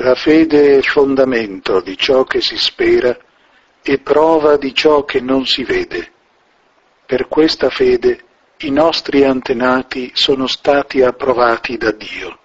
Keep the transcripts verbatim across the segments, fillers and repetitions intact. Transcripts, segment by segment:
La fede è fondamento di ciò che si spera e prova di ciò che non si vede. Per questa fede i nostri antenati sono stati approvati da Dio.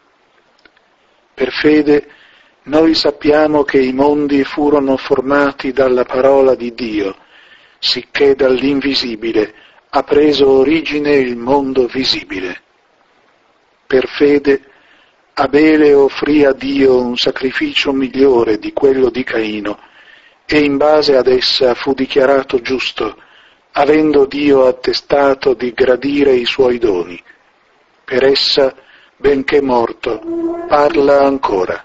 Per fede noi sappiamo che i mondi furono formati dalla parola di Dio, sicché dall'invisibile ha preso origine il mondo visibile. Per fede Abele offrì a Dio un sacrificio migliore di quello di Caino e in base ad essa fu dichiarato giusto, avendo Dio attestato di gradire i suoi doni. Per essa, benché morto, parla ancora.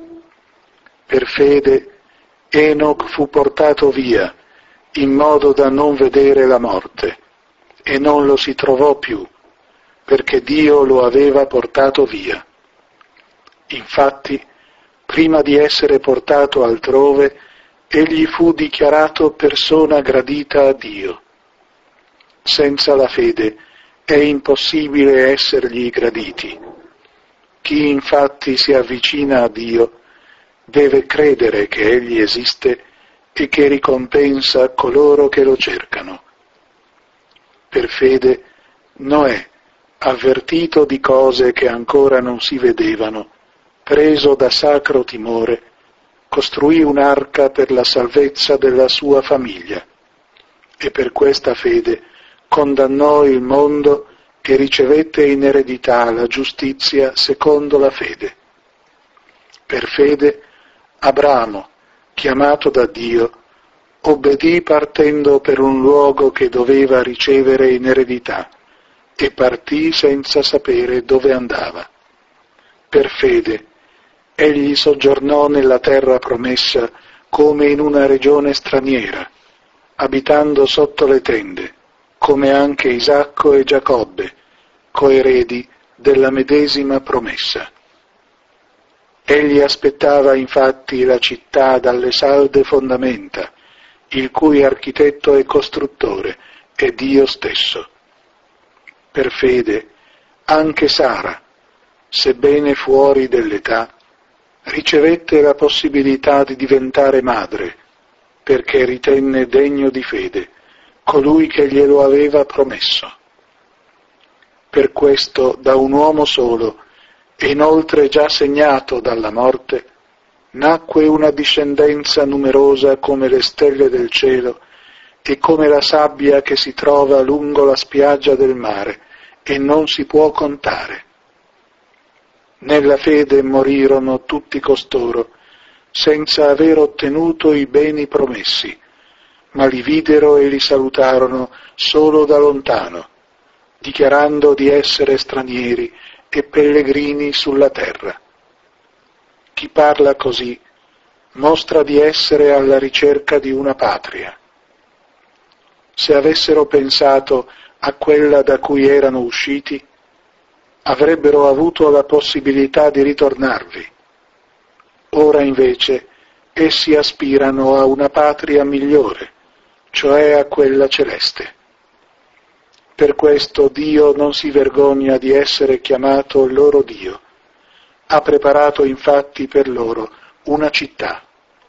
Per fede Enoch fu portato via, in modo da non vedere la morte, e non lo si trovò più, perché Dio lo aveva portato via. Infatti, prima di essere portato altrove, egli fu dichiarato persona gradita a Dio. Senza la fede è impossibile essergli graditi. Chi infatti si avvicina a Dio deve credere che Egli esiste e che ricompensa coloro che lo cercano. Per fede Noè, avvertito di cose che ancora non si vedevano, preso da sacro timore, costruì un'arca per la salvezza della sua famiglia e per questa fede condannò il mondo e ricevette in eredità la giustizia secondo la fede. Per fede Abramo, chiamato da Dio, obbedì partendo per un luogo che doveva ricevere in eredità e partì senza sapere dove andava. Per fede egli soggiornò nella terra promessa come in una regione straniera, abitando sotto le tende, come anche Isacco e Giacobbe, coeredi della medesima promessa. Egli aspettava infatti la città dalle salde fondamenta, il cui architetto e costruttore è Dio stesso. Per fede anche Sara, sebbene fuori dell'età, ricevette la possibilità di diventare madre, perché ritenne degno di fede colui che glielo aveva promesso. Per questo da un uomo solo, e inoltre già segnato dalla morte, nacque una discendenza numerosa come le stelle del cielo e come la sabbia che si trova lungo la spiaggia del mare e non si può contare. Nella fede morirono tutti costoro, senza aver ottenuto i beni promessi, ma li videro e li salutarono solo da lontano, dichiarando di essere stranieri e pellegrini sulla terra. Chi parla così mostra di essere alla ricerca di una patria. Se avessero pensato a quella da cui erano usciti, avrebbero avuto la possibilità di ritornarvi. Ora invece essi aspirano a una patria migliore, cioè a quella celeste. Per questo Dio non si vergogna di essere chiamato loro Dio. Ha preparato infatti per loro una città.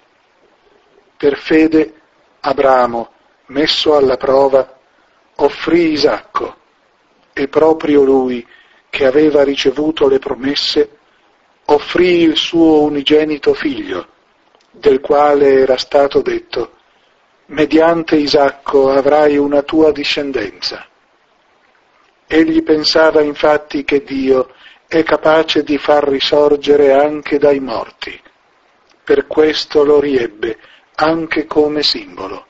Per fede Abramo, messo alla prova, offrì Isacco, e proprio lui, che aveva ricevuto le promesse, offrì il suo unigenito figlio, del quale era stato detto: mediante Isacco avrai una tua discendenza. Egli pensava infatti che Dio è capace di far risorgere anche dai morti. Per questo lo riebbe anche come simbolo.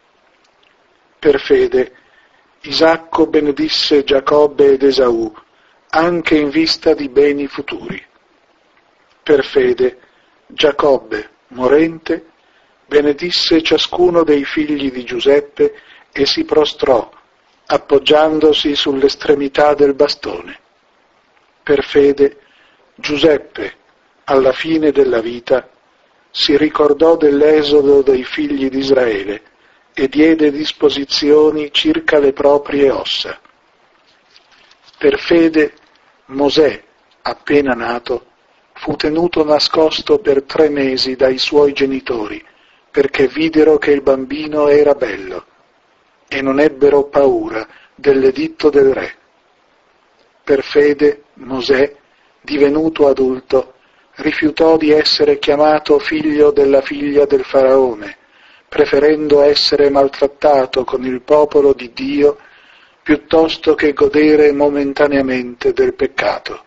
Per fede Isacco benedisse Giacobbe ed Esaù, anche in vista di beni futuri. Per fede Giacobbe, morente, benedisse ciascuno dei figli di Giuseppe e si prostrò, appoggiandosi sull'estremità del bastone. Per fede Giuseppe, alla fine della vita, si ricordò dell'esodo dei figli di Israele e diede disposizioni circa le proprie ossa. Per fede Mosè, appena nato, fu tenuto nascosto per tre mesi dai suoi genitori, perché videro che il bambino era bello, e non ebbero paura dell'editto del re. Per fede Mosè, divenuto adulto, rifiutò di essere chiamato figlio della figlia del faraone, preferendo essere maltrattato con il popolo di Dio piuttosto che godere momentaneamente del peccato.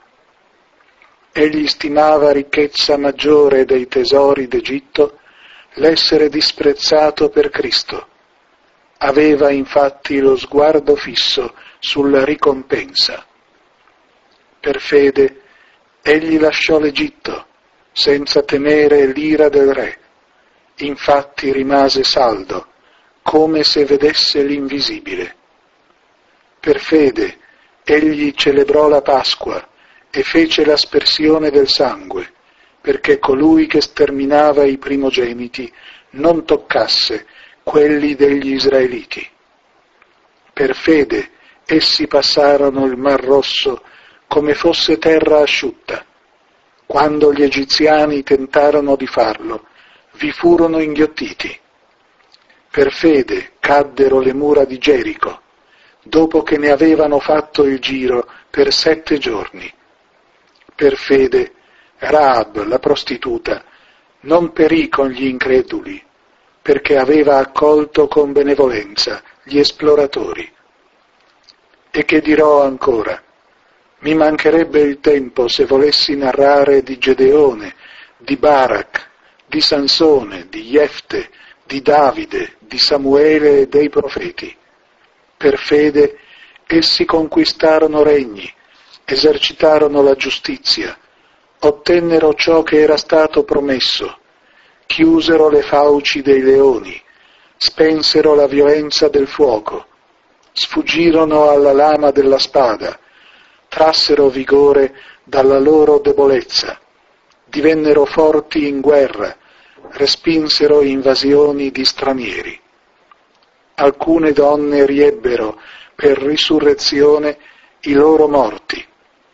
Egli stimava ricchezza maggiore dei tesori d'Egitto l'essere disprezzato per Cristo. Aveva infatti lo sguardo fisso sulla ricompensa. Per fede egli lasciò l'Egitto senza temere l'ira del re. Infatti rimase saldo, come se vedesse l'invisibile. Per fede egli celebrò la Pasqua e fece l'aspersione del sangue, perché colui che sterminava i primogeniti non toccasse quelli degli israeliti. Per fede essi passarono il Mar Rosso come fosse terra asciutta. Quando gli egiziani tentarono di farlo, vi furono inghiottiti. Per fede caddero le mura di Gerico, dopo che ne avevano fatto il giro per sette giorni. Per fede Rahab, la prostituta, non perì con gli increduli, perché aveva accolto con benevolenza gli esploratori. E che dirò ancora? Mi mancherebbe il tempo se volessi narrare di Gedeone, di Barak, di Sansone, di Jefte, di Davide, di Samuele e dei profeti. Per fede essi conquistarono regni, esercitarono la giustizia, ottennero ciò che era stato promesso, chiusero le fauci dei leoni, spensero la violenza del fuoco, sfuggirono alla lama della spada, trassero vigore dalla loro debolezza, divennero forti in guerra, respinsero invasioni di stranieri. Alcune donne riebbero per risurrezione i loro morti,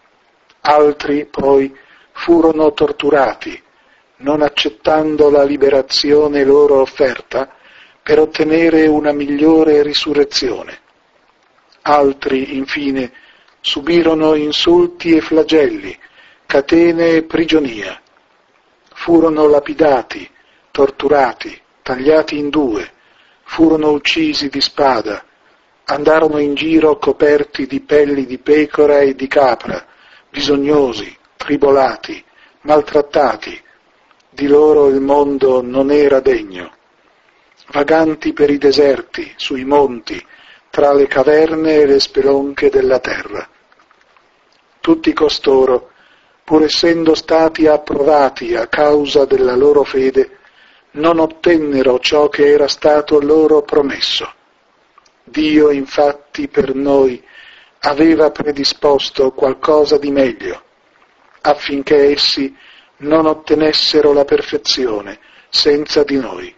altri poi furono torturati, non accettando la liberazione loro offerta per ottenere una migliore risurrezione. Altri, infine, subirono insulti e flagelli, catene e prigionia. Furono lapidati, torturati, tagliati in due, furono uccisi di spada, andarono in giro coperti di pelli di pecora e di capra, bisognosi, tribolati, maltrattati. Di loro il mondo non era degno. Vaganti per i deserti, sui monti, tra le caverne e le spelonche della terra. Tutti costoro, pur essendo stati approvati a causa della loro fede, non ottennero ciò che era stato loro promesso. Dio, infatti, per noi aveva predisposto qualcosa di meglio, affinché essi non ottenessero la perfezione senza di noi.